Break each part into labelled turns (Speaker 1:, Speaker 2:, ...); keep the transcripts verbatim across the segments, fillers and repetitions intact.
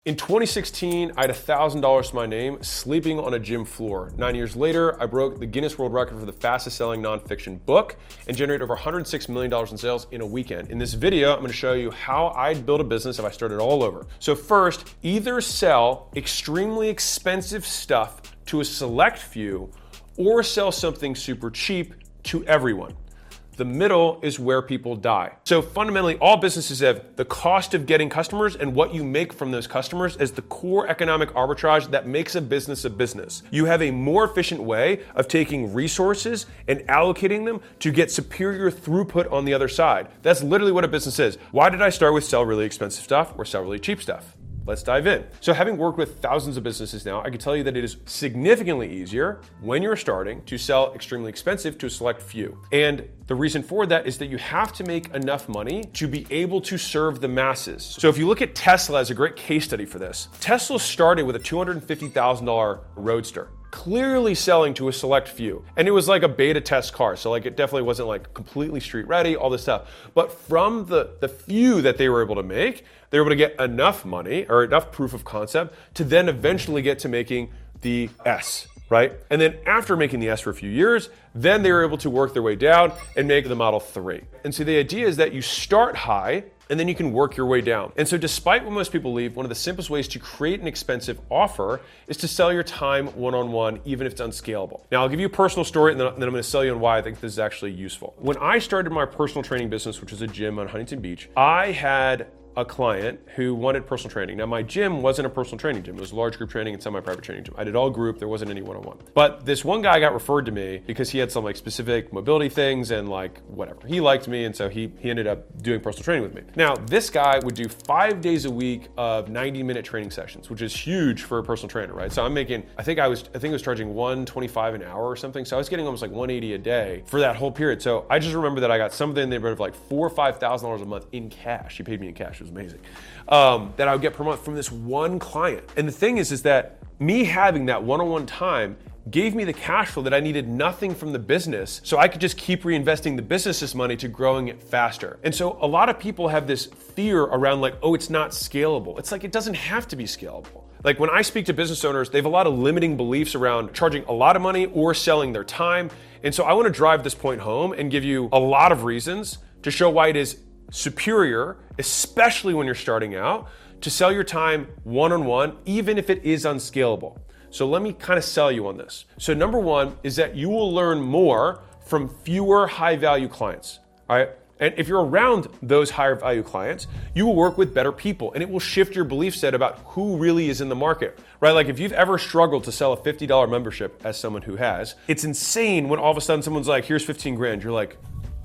Speaker 1: In twenty sixteen, I had one thousand dollars to my name sleeping on a gym floor. Nine years later, I broke the Guinness World Record for the fastest selling nonfiction book and generated over one hundred six million dollars in sales in a weekend. In this video, I'm gonna show you how I'd build a business if I started all over. So first, either sell extremely expensive stuff to a select few or sell something super cheap to everyone. The middle is where people die. So fundamentally, all businesses have the cost of getting customers and what you make from those customers as the core economic arbitrage that makes a business a business. You have a more efficient way of taking resources and allocating them to get superior throughput on the other side. That's literally what a business is. Why did I start with sell really expensive stuff or sell really cheap stuff? Let's dive in. So having worked with thousands of businesses now, I can tell you that it is significantly easier when you're starting to sell extremely expensive to a select few. And the reason for that is that you have to make enough money to be able to serve the masses. So if you look at Tesla as a great case study for this, Tesla started with a two hundred fifty thousand dollars Roadster, clearly selling to a select few. And it was like a beta test car. So like it definitely wasn't like completely street ready, all this stuff. But from the, the few that they were able to make, they were able to get enough money or enough proof of concept to then eventually get to making the S, right? And then after making the S for a few years, then they were able to work their way down and make the Model three. And so the idea is that you start high and then you can work your way down. And so despite what most people believe, one of the simplest ways to create an expensive offer is to sell your time one-on-one, even if it's unscalable. Now, I'll give you a personal story and then, then I'm gonna sell you on why I think this is actually useful. When I started my personal training business, which was a gym on Huntington Beach, I had a client who wanted personal training. Now, my gym wasn't a personal training gym. It was a large group training and semi-private training gym. I did all group. There wasn't any one-on-one. But this one guy got referred to me because he had some like specific mobility things and like whatever. He liked me, and so he he ended up doing personal training with me. Now, this guy would do five days a week of ninety minute training sessions, which is huge for a personal trainer, right? So I'm making, I think I was, I think I was charging one twenty-five an hour or something. So I was getting almost like one eighty a day for that whole period. So I just remember that I got something in the neighborhood of like four or five thousand dollars a month in cash. He paid me in cash. It was amazing. Um, that I would get per month from this one client. And the thing is, is that me having that one-on-one time gave me the cash flow that I needed nothing from the business, so I could just keep reinvesting the business's money to growing it faster. And so a lot of people have this fear around like, oh, it's not scalable. It's like, it doesn't have to be scalable. Like when I speak to business owners, they have a lot of limiting beliefs around charging a lot of money or selling their time. And so I want to drive this point home and give you a lot of reasons to show why it is superior, especially when you're starting out, to sell your time one-on-one, even if it is unscalable. So let me kind of sell you on this. So number one is that you will learn more from fewer high-value clients, all right? And if you're around those higher value clients, you will work with better people, and it will shift your belief set about who really is in the market, right? Like if you've ever struggled to sell a fifty dollars membership, as someone who has, it's insane when all of a sudden someone's like, here's fifteen grand. You're like,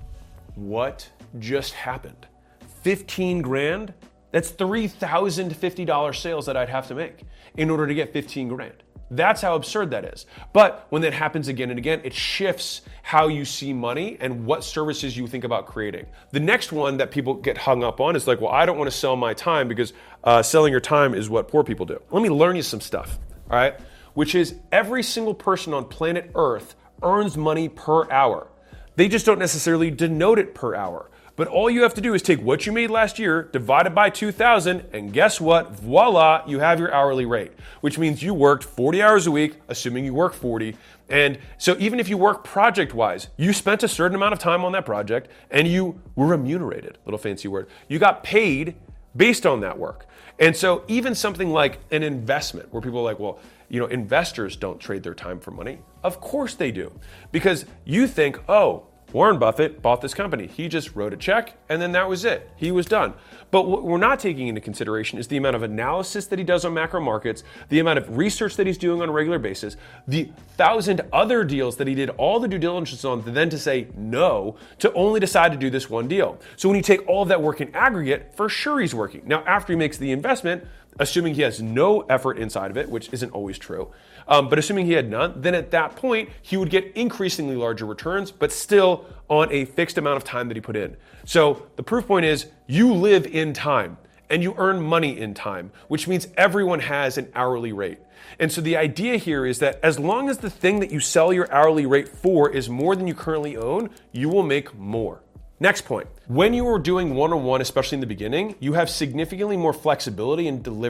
Speaker 1: what just happened? fifteen grand? That's three thousand fifty dollars sales that I'd have to make in order to get fifteen grand. That's how absurd that is. But when that happens again and again, it shifts how you see money and what services you think about creating. The next one that people get hung up on is like, well, I don't want to sell my time because uh, selling your time is what poor people do. Let me learn you some stuff, all right? Which is every single person on planet Earth earns money per hour. They just don't necessarily denote it per hour. But all you have to do is take what you made last year, divide it by two thousand, and guess what? Voila, you have your hourly rate, which means you worked forty hours a week, assuming you work forty. And so even if you work project-wise, you spent a certain amount of time on that project and you were remunerated, little fancy word. You got paid based on that work. And so even something like an investment where people are like, well, you know, investors don't trade their time for money. Of course they do, because you think, oh, Warren Buffett bought this company. He just wrote a check and then that was it. He was done. But what we're not taking into consideration is the amount of analysis that he does on macro markets, the amount of research that he's doing on a regular basis, the thousand other deals that he did all the due diligence on, then to say no, to only decide to do this one deal. So when you take all of that work in aggregate, for sure he's working. Now, after he makes the investment, assuming he has no effort inside of it, which isn't always true, um, but assuming he had none, then at that point, he would get increasingly larger returns, but still on a fixed amount of time that he put in. So the proof point is you live in time and you earn money in time, which means everyone has an hourly rate. And so the idea here is that as long as the thing that you sell your hourly rate for is more than you currently own, you will make more. Next point. When you are doing one-on-one, especially in the beginning, you have significantly more flexibility in delivery.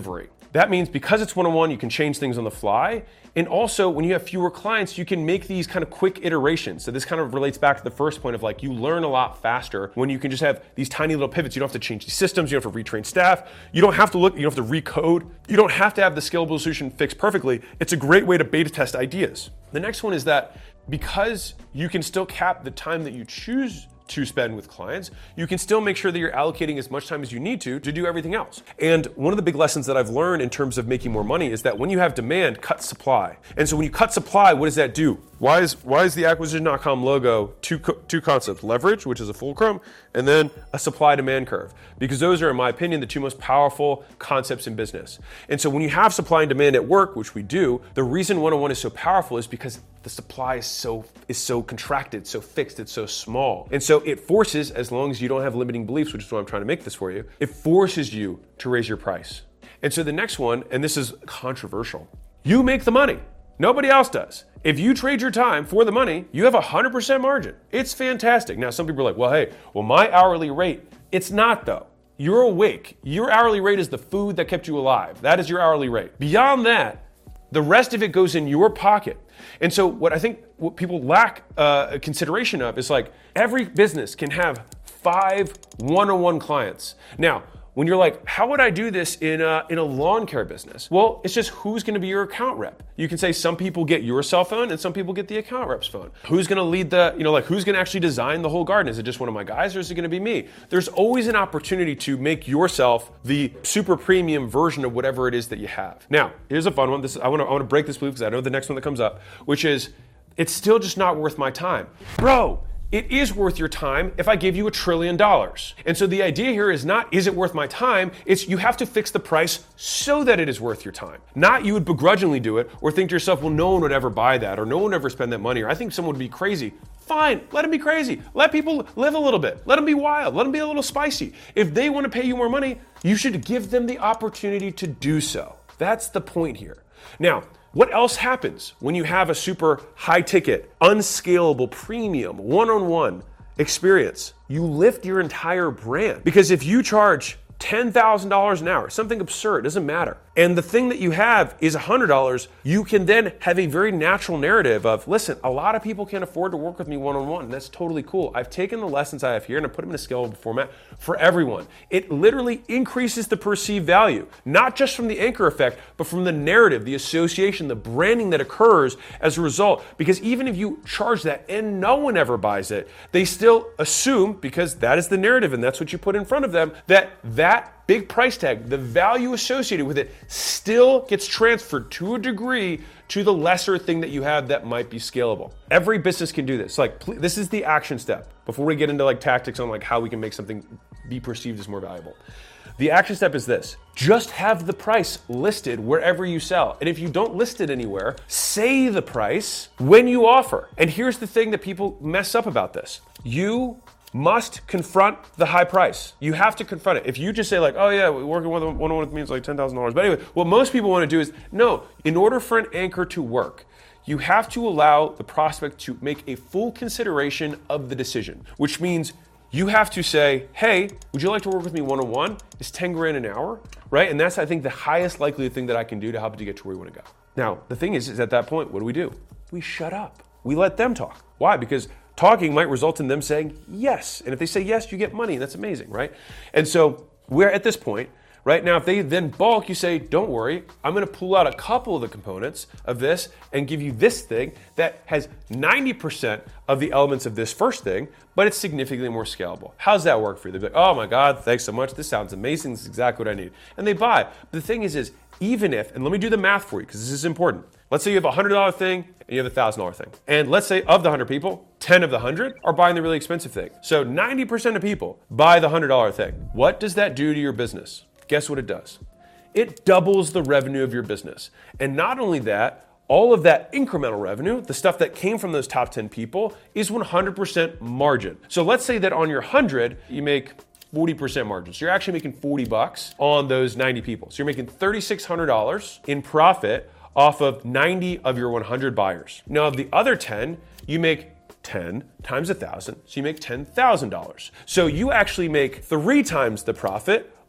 Speaker 1: That means because it's one-on-one, you can change things on the fly. And also, when you have fewer clients, you can make these kind of quick iterations. So this kind of relates back to the first point of like, you learn a lot faster when you can just have these tiny little pivots. You don't have to change these systems. You don't have to retrain staff. You don't have to look, you don't have to recode. You don't have to have the scalable solution fixed perfectly. It's a great way to beta test ideas. The next one is that because you can still cap the time that you choose to spend with clients, you can still make sure that you're allocating as much time as you need to to do everything else. And one of the big lessons that I've learned in terms of making more money is that when you have demand, cut supply. And so when you cut supply, what does that do? Why is why is the acquisition dot com logo two two concepts? Leverage, which is a fulcrum, and then a supply-demand curve. Because those are, in my opinion, the two most powerful concepts in business. And so when you have supply and demand at work, which we do, the reason one-on-one is so powerful is because the supply is so is so contracted, so fixed, it's so small. And so it forces, as long as you don't have limiting beliefs, which is why I'm trying to make this for you, it forces you to raise your price. And so the next one, and this is controversial, you make the money. Nobody else does. If you trade your time for the money, you have a one hundred percent margin. It's fantastic. Now, some people are like, well, hey, well, my hourly rate, it's not though. You're awake. Your hourly rate is the food that kept you alive. That is your hourly rate. Beyond that, the rest of it goes in your pocket. And so what I think what people lack uh, consideration of is like every business can have five one-on-one clients. Now, when you're like, how would I do this in a, in a lawn care business? Well, it's just who's gonna be your account rep. You can say some people get your cell phone and some people get the account rep's phone. Who's gonna lead the, you know, like who's gonna actually design the whole garden? Is it just one of my guys or is it gonna be me? There's always an opportunity to make yourself the super premium version of whatever it is that you have. Now, here's a fun one. This I wanna, I wanna break this belief because I know the next one that comes up, which is, it's still just not worth my time. Bro, it is worth your time if I give you a trillion dollars. And so the idea here is not, is it worth my time? It's you have to fix the price so that it is worth your time. Not you would begrudgingly do it or think to yourself, well, no one would ever buy that or no one would ever spend that money or I think someone would be crazy. Fine, let them be crazy. Let people live a little bit. Let them be wild. Let them be a little spicy. If they want to pay you more money, you should give them the opportunity to do so. That's the point here. Now, what else happens when you have a super high ticket, unscalable, premium, one-on-one experience? You lift your entire brand. Because if you charge ten thousand dollars an hour, something absurd, doesn't matter, and the thing that you have is one hundred dollars, you can then have a very natural narrative of, listen, a lot of people can't afford to work with me one-on-one, and that's totally cool. I've taken the lessons I have here and I put them in a scalable format for everyone. It literally increases the perceived value, not just from the anchor effect, but from the narrative, the association, the branding that occurs as a result. Because even if you charge that and no one ever buys it, they still assume, because that is the narrative and that's what you put in front of them, that that That big price tag, the value associated with it, still gets transferred to a degree to the lesser thing that you have that might be scalable. Every business can do this. Like, this is the action step before we get into like tactics on like how we can make something be perceived as more valuable. The action step is this: just have the price listed wherever you sell. And if you don't list it anywhere, say the price when you offer. And here's the thing that people mess up about this. You must confront the high price. You have to confront it. If you just say like, oh yeah, working one-on-one with me is like ten thousand dollars. But anyway, what most people want to do is, no, in order for an anchor to work, you have to allow the prospect to make a full consideration of the decision, which means you have to say, hey, would you like to work with me one-on-one? It's ten grand an hour, right? And that's, I think, the highest likely thing that I can do to help you get to where you want to go. Now, the thing is, is at that point, what do we do? We shut up. We let them talk. Why? Because talking might result in them saying yes. And if they say yes, you get money. And that's amazing, right? And so we're at this point, right? Now, if they then bulk, you say, don't worry, I'm going to pull out a couple of the components of this and give you this thing that has ninety percent of the elements of this first thing, but it's significantly more scalable. How's that work for you? They'll be like, oh my God, thanks so much. This sounds amazing. This is exactly what I need. And they buy. But the thing is, is even if, and let me do the math for you because this is important. Let's say you have a one hundred dollars thing and you have a one thousand dollars thing. And let's say of the one hundred people, ten of the one hundred are buying the really expensive thing. So ninety percent of people buy the one hundred dollars thing. What does that do to your business? Guess what it does? It doubles the revenue of your business. And not only that, all of that incremental revenue, the stuff that came from those top ten people, is one hundred percent margin. So let's say that on your one hundred, you make forty percent margin. So you're actually making forty bucks on those ninety people. So you're making three thousand six hundred dollars in profit off of ninety of your one hundred buyers. Now, of the other ten, you make ten times one thousand, so you make ten thousand dollars. So you actually make three times the profit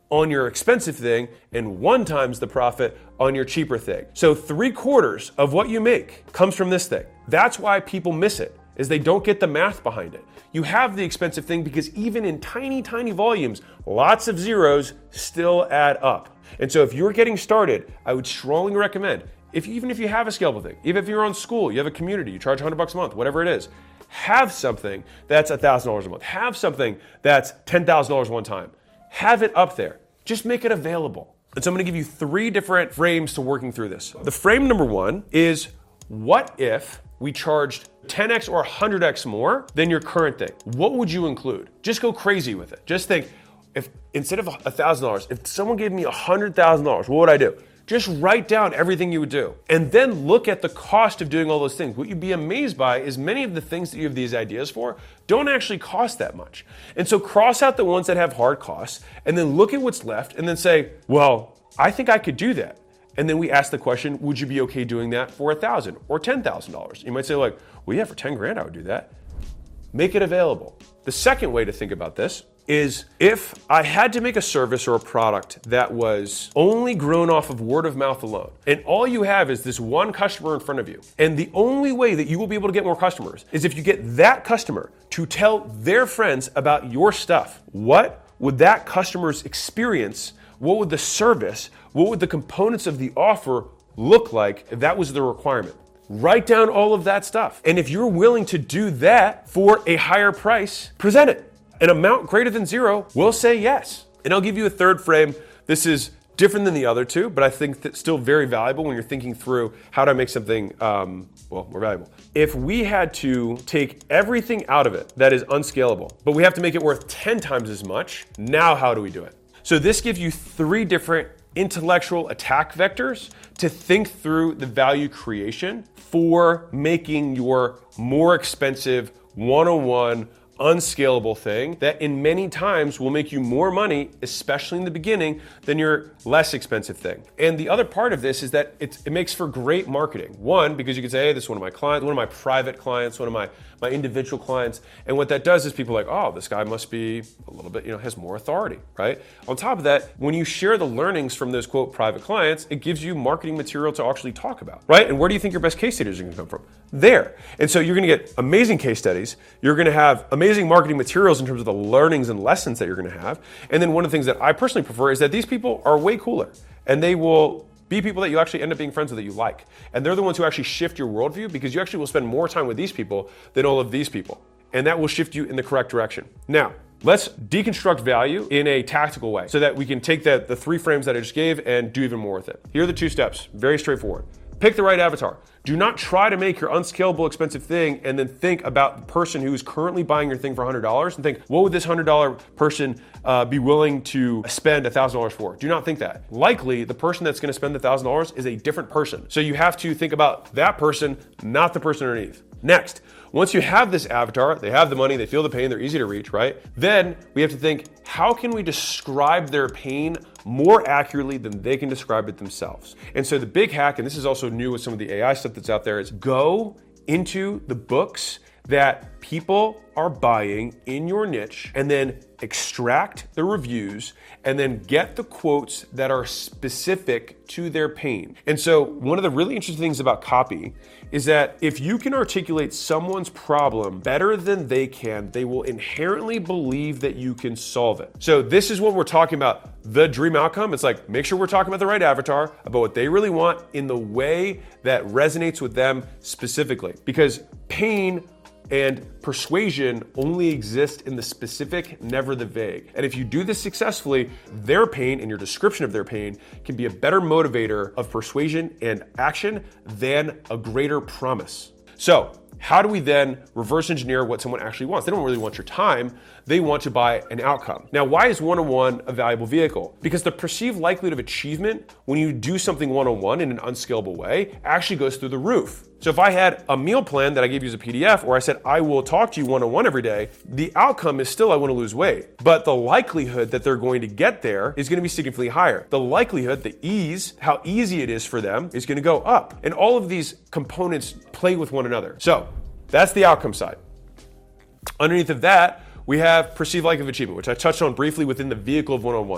Speaker 1: on your expensive thing and one times the profit on your cheaper thing. So three quarters of what you make comes from this thing. That's why people miss it, is they don't get the math behind it. You have the expensive thing because even in tiny, tiny volumes, lots of zeros still add up. And so if you're getting started, I would strongly recommend, if even if you have a scalable thing, even if you're on school, you have a community, you charge one hundred bucks a month, whatever it is, have something that's one thousand dollars a month. Have something that's ten thousand dollars one time. Have it up there. Just make it available. And so I'm going to give you three different frames to working through this. The frame number one is, what if we charged ten x or one hundred x more than your current thing? What would you include? Just go crazy with it. Just think, if instead of one thousand dollars, if someone gave me one hundred thousand dollars, what would I do? Just write down everything you would do. And then look at the cost of doing all those things. What you'd be amazed by is many of the things that you have these ideas for don't actually cost that much. And so cross out the ones that have hard costs and then look at what's left and then say, well, I think I could do that. And then we ask the question, would you be okay doing that for one thousand dollars or ten thousand dollars? You might say like, well, yeah, for ten grand, I would do that. Make it available. The second way to think about this is, if I had to make a service or a product that was only grown off of word of mouth alone, and all you have is this one customer in front of you, and the only way that you will be able to get more customers is if you get that customer to tell their friends about your stuff, what would that customer's experience, what would the service, what would the components of the offer look like if that was the requirement? Write down all of that stuff. And if you're willing to do that for a higher price, present it. An amount greater than zero will say yes. And I'll give you a third frame. This is different than the other two, but I think that's still very valuable when you're thinking through how to make something, um, well, more valuable. If we had to take everything out of it that is unscalable, but we have to make it worth ten times as much, now how do we do it? So this gives you three different intellectual attack vectors to think through the value creation for making your more expensive one-on-one unscalable thing that in many times will make you more money, especially in the beginning, than your less expensive thing. And the other part of this is that it's, it makes for great marketing. One, because you can say, hey, this is one of my clients, one of my private clients, one of my, my individual clients. And what that does is people are like, oh, this guy must be a little bit, you know, has more authority, right? On top of that, when you share the learnings from those quote private clients, it gives you marketing material to actually talk about, right? And where do you think your best case studies are gonna come from? There. And so you're gonna get amazing case studies. You're gonna have amazing marketing materials in terms of the learnings and lessons that you're gonna have. And then one of the things that I personally prefer is that these people are way cooler and they will be people that you actually end up being friends with that you like. And they're the ones who actually shift your worldview, because you actually will spend more time with these people than all of these people. And that will shift you in the correct direction. Now, let's deconstruct value in a tactical way so that we can take the, the three frames that I just gave and do even more with it. Here are the two steps, very straightforward. Pick the right avatar. Do not try to make your unscalable expensive thing and then think about the person who's currently buying your thing for one hundred dollars and think, what would this one hundred dollars person uh, be willing to spend one thousand dollars for? Do not think that. Likely, the person that's gonna spend the one thousand dollars is a different person. So you have to think about that person, not the person underneath. Next, once you have this avatar, they have the money, they feel the pain, they're easy to reach, right? Then we have to think, how can we describe their pain more accurately than they can describe it themselves? And so the big hack, and this is also new with some of the A I stuff that's out there, is go into the books that people are buying in your niche and then extract the reviews and then get the quotes that are specific to their pain. And so one of the really interesting things about copy is that if you can articulate someone's problem better than they can, they will inherently believe that you can solve it. So this is what we're talking about, the dream outcome. It's like, make sure we're talking about the right avatar, about what they really want in the way that resonates with them specifically. Because pain and persuasion only exist in the specific, never the vague. And if you do this successfully, their pain and your description of their pain can be a better motivator of persuasion and action than a greater promise. So, how do we then reverse engineer what someone actually wants? They don't really want your time, they want to buy an outcome. Now, why is one-on-one a valuable vehicle? Because the perceived likelihood of achievement when you do something one-on-one in an unscalable way actually goes through the roof. So if I had a meal plan that I gave you as a P D F, or I said, I will talk to you one-on-one every day, the outcome is still I want to lose weight. But the likelihood that they're going to get there is going to be significantly higher. The likelihood, the ease, how easy it is for them is going to go up. And all of these components play with one another. So that's the outcome side. Underneath of that, we have perceived likelihood of achievement, which I touched on briefly within the vehicle of one-on-one.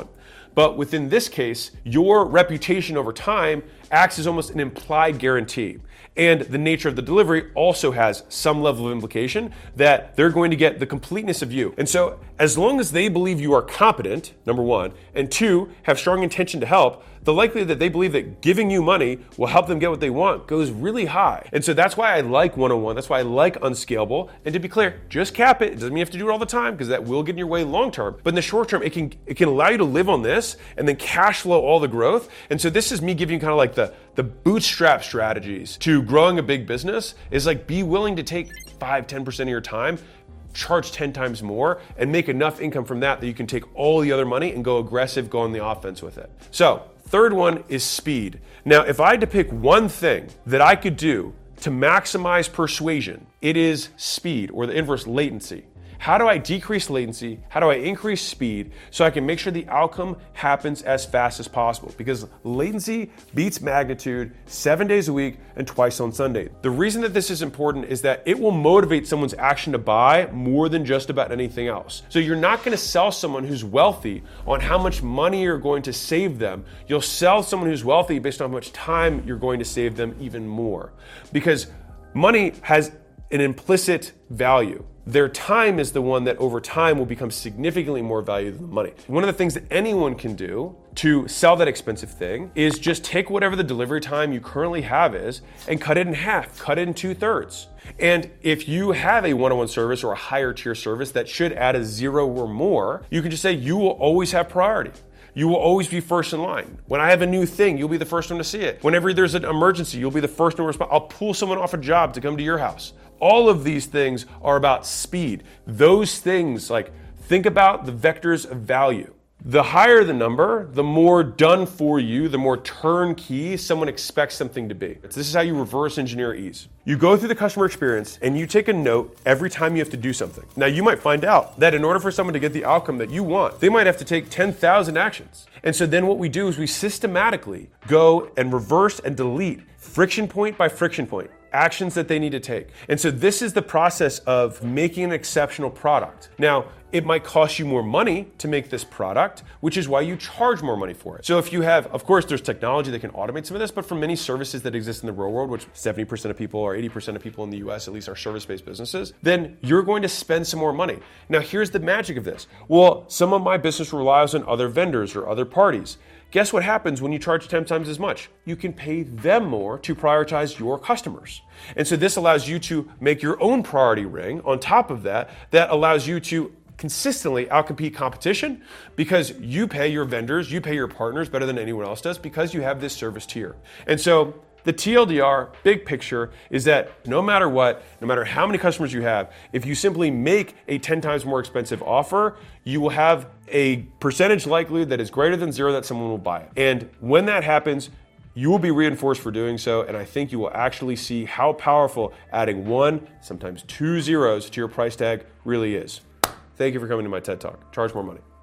Speaker 1: But within this case, your reputation over time acts as almost an implied guarantee. And the nature of the delivery also has some level of implication that they're going to get the completeness of you. And so as long as they believe you are competent, number one, and two, have strong intention to help, the likelihood that they believe that giving you money will help them get what they want goes really high. And so that's why I like one oh one. That's why I like Unscalable. And to be clear, just cap it. It doesn't mean you have to do it all the time because that will get in your way long term. But in the short term, it can it can allow you to live on this and then cash flow all the growth. And so this is me giving you kind of like the, the bootstrap strategies to growing a big business is like be willing to take five, ten percent of your time, charge ten times more, and make enough income from that that you can take all the other money and go aggressive, go on the offense with it. So third one is speed. Now, if I had to pick one thing that I could do to maximize persuasion, it is speed, or the inverse, latency. How do I decrease latency? How do I increase speed so I can make sure the outcome happens as fast as possible? Because latency beats magnitude seven days a week and twice on Sunday. The reason that this is important is that it will motivate someone's action to buy more than just about anything else. So you're not going to sell someone who's wealthy on how much money you're going to save them. You'll sell someone who's wealthy based on how much time you're going to save them even more. Because money has an implicit value. Their time is the one that over time will become significantly more valuable than money. One of the things that anyone can do to sell that expensive thing is just take whatever the delivery time you currently have is and cut it in half, cut it in two thirds. And if you have a one-on-one service or a higher tier service that should add a zero or more, you can just say you will always have priority. You will always be first in line. When I have a new thing, you'll be the first one to see it. Whenever there's an emergency, you'll be the first one to respond. I'll pull someone off a job to come to your house. All of these things are about speed. Those things, like, think about the vectors of value. The higher the number, the more done for you, the more turnkey someone expects something to be. This is how you reverse engineer ease. You go through the customer experience and you take a note every time you have to do something. Now you might find out that in order for someone to get the outcome that you want, they might have to take ten thousand actions. And so then what we do is we systematically go and reverse and delete friction point by friction point, actions that they need to take. And so this is the process of making an exceptional product. Now, it might cost you more money to make this product, which is why you charge more money for it. So if you have, of course, there's technology that can automate some of this, but for many services that exist in the real world, which seventy percent of people or eighty percent of people in the U S at least are service-based businesses, then you're going to spend some more money. Now, here's the magic of this. Well, some of my business relies on other vendors or other parties. Guess what happens when you charge ten times as much? You can pay them more to prioritize your customers. And so this allows you to make your own priority ring on top of that, that allows you to consistently outcompete competition because you pay your vendors, you pay your partners better than anyone else does because you have this service tier. And so the T L D R, big picture, is that no matter what, no matter how many customers you have, if you simply make a ten times more expensive offer, you will have a percentage likelihood that is greater than zero that someone will buy it. And when that happens, you will be reinforced for doing so, and I think you will actually see how powerful adding one, sometimes two zeros to your price tag really is. Thank you for coming to my TED Talk. Charge more money.